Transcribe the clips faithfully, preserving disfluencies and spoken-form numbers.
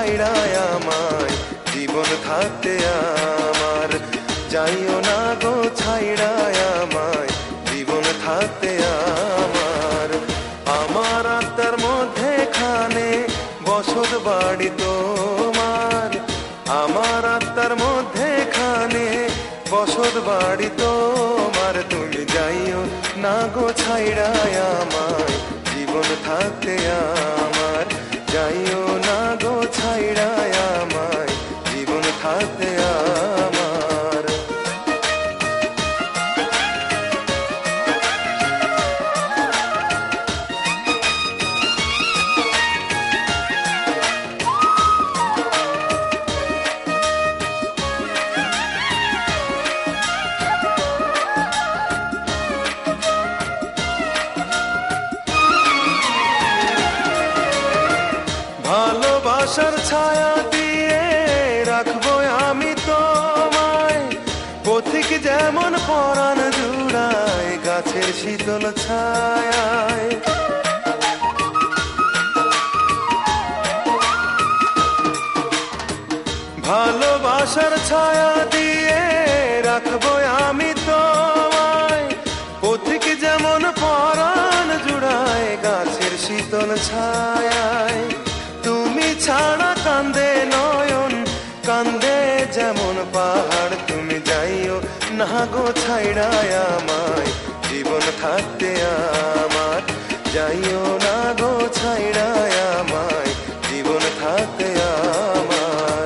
ছাইড়ায় আমায় জীবন থাকতে আমার। যাইও না গো ছাইড়ায় আমায় জীবন থাকতে আমার। আমার আত্মার মধ্যে খানে বসত বাড়ি তোমার। আমার আত্মার মধ্যে খানে বসত বাড়ি তোমার। তুমি যাইও না গো ছাইড়ায় আমায় জীবন থাকতে আমার। যাইও না গো ছাইড়ায় আমায় জীবন থাকতে আমার। ভালোবাসার ছায়া দিয়ে রাখবো আমি তোমায়। পথিক যেমন পরাণ জুড়ায় গাছের শীতল ছায়ায়। ভালোবাসার ছায়া দিয়ে রাখবো আমি তোমায়। পথিক যেমন পরাণ জুড়ায় গাছের শীতল ছায়ায়। তুমি ছাড়া কান্দে নয়ন, কান্দে যেমন পাহাড়। তুমি যাইও না গো ছাইড়ায় আমায় জীবন থাকতে আমার। যাইও না গো ছাইড়ায় আমায় জীবন থাকতে আমার।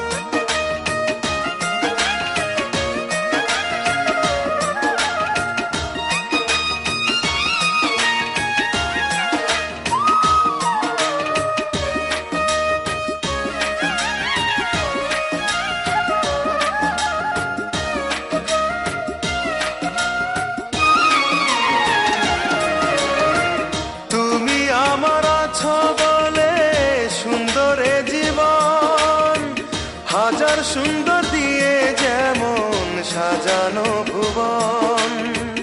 হাজার সুন্দর দিয়ে যেমন সাজানো ভুবন।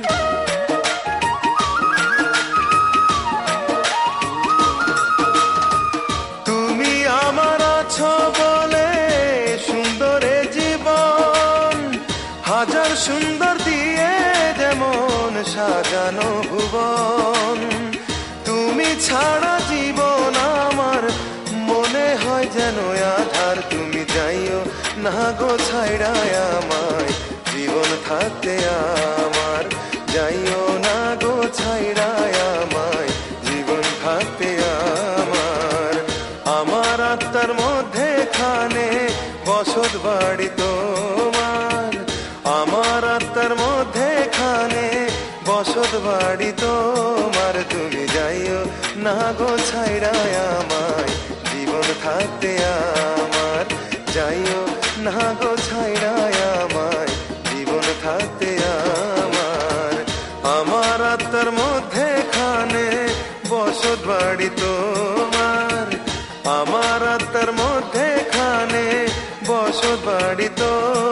তুমি আমার আছো বলে সুন্দরে জীবন। হাজার সুন্দর দিয়ে যেমন সাজানো ভুবন। তুমি ছাড়া জীবন আমার মনে হয় যেন আধার। তুমি যাইও না গো ছাইড়ায় আমায় জীবন থাকতে আমার। যাইও না গো ছাইড়ায় আমায় জীবন থাকতে আমার। আমার আত্মার মধ্যে খানে বসত বাড়ি তোমার। আমার আত্মার মধ্যে খানে বসত বাড়ি তোমার। তুমি যাইও না গো ছাইড়ায় আমায় জীবন থাকতে আমার। যাইও না গো ছাইড়ায় আমায় জীবন থাকতে আমার। আমার আত্মার মধ্যে খানে বসত বাড়ি তোমার। আমার আত্মার মধ্যে খানে বসত বাড়ি তোমার।